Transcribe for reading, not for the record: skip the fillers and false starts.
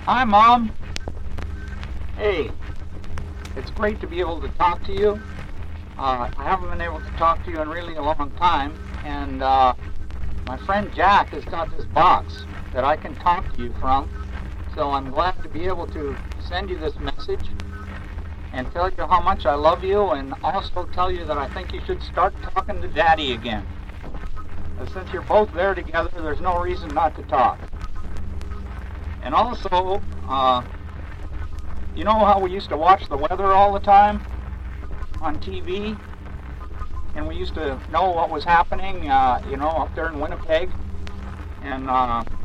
Hi, Mom. Hey, it's great to be able to talk to you. I haven't been able to talk to you in really a long time, and my friend Jack has got this box that I can talk to you from, so I'm glad to be able to send you this message and tell you how much I love you, and also tell you that I think you should start talking to Daddy again. Since you're both there together, there's no reason not to talk. And also, you know how we used to watch the weather all the time on TV? And we used to know what was happening, up there in Winnipeg. And